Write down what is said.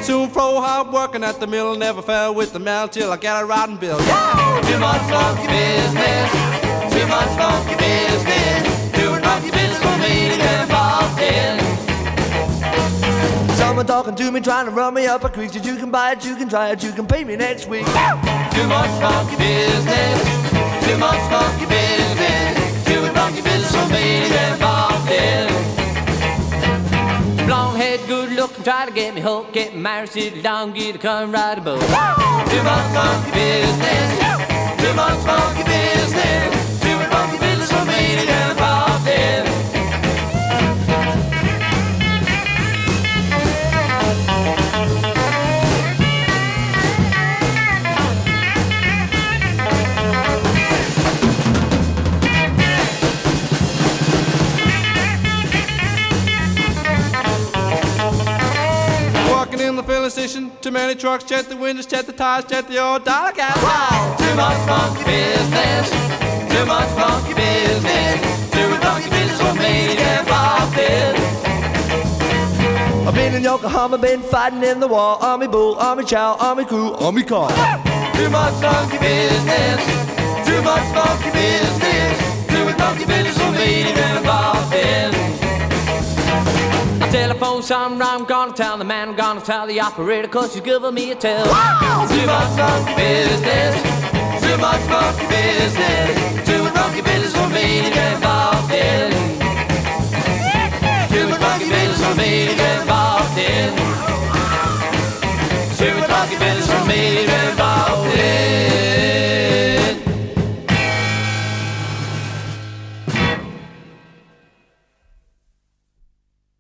Soon fro hard working at the mill, never fell with the mail till I got a rotten bill. Yeah! Too much funky business, too much funky business, too much funky business for me to get involved in. Someone talking to me, trying to run me up a creek. Said you can buy it, you can try it, you can pay me next week. Too much funky business, too much funky business, too much funky business for me to get involved in. Long head, good looking, try to get me hooked, get me married, sit down, get a come ride a boat. Too much funky business, too much funky business, too much funky business for me to get involved in. In the filling station, too many trucks, check the windows, check the tires, check the old dollar gas. Too much funky business, too much funky business, too much funky business for me to get involved in. I've been in Yokohama, been fighting in the war. Army bull, army chow, army crew, army car. Too much funky business, too much funky business, too much funky business for me to get involved in. Telephone something wrong, I'm gonna tell the man, I'm gonna tell the operator, cause she's giving me a tell. Too much funky business, too much funky business, too much funky business for me to get involved in. Too much funky business for me to get involved in. Too much funky business for me to get involved in.